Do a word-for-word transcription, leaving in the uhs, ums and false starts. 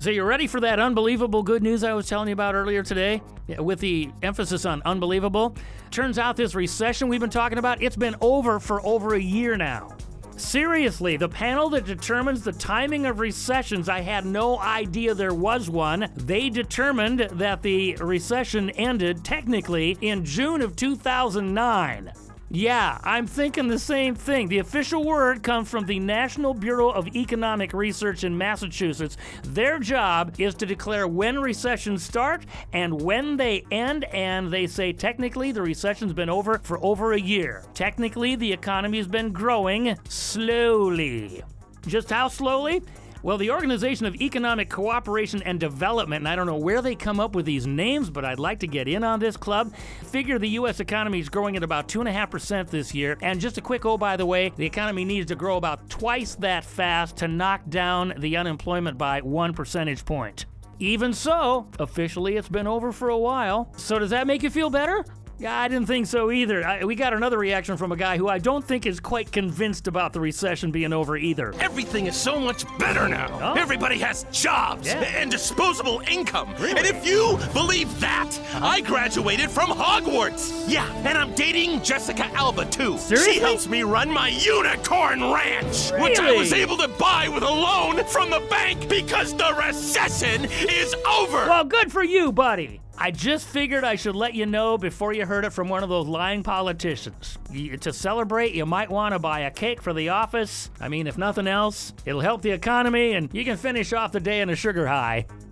So you ready for that unbelievable good news I was telling you about earlier today? Yeah, with the emphasis on unbelievable. Turns out this recession we've been talking about, it's been over for over a year now. Seriously, the panel that determines the timing of recessions, I had no idea there was one. They determined that the recession ended technically in June of two thousand nine. Yeah, I'm thinking the same thing. The official word comes from the National Bureau of Economic Research in Massachusetts. Their job is to declare when recessions start and when they end, and they say technically the recession's been over for over a year. Technically, the economy's been growing slowly. Just how slowly? Well, the Organization of Economic Cooperation and Development, and I don't know where they come up with these names, but I'd like to get in on this club, figure the U S economy is growing at about two point five percent this year. And just a quick, oh, by the way, the economy needs to grow about twice that fast to knock down the unemployment by one percentage point. Even so, officially it's been over for a while. So does that make you feel better? Yeah, I didn't think so either. I, we got another reaction from a guy who I don't think is quite convinced about the recession being over either. Everything is so much better now. Oh. Everybody has jobs Yeah. and disposable income. Really? And if you believe that, I graduated from Hogwarts. Yeah, and I'm dating Jessica Alba too. Seriously? She helps me run my unicorn ranch, which I Really? was able to buy with a loan from the bank because the recession is over. Well, good for you, buddy. I just figured I should let you know before you heard it from one of those lying politicians. You, to celebrate, you might want to buy a cake for the office. I mean, if nothing else, it'll help the economy and you can finish off the day on a sugar high.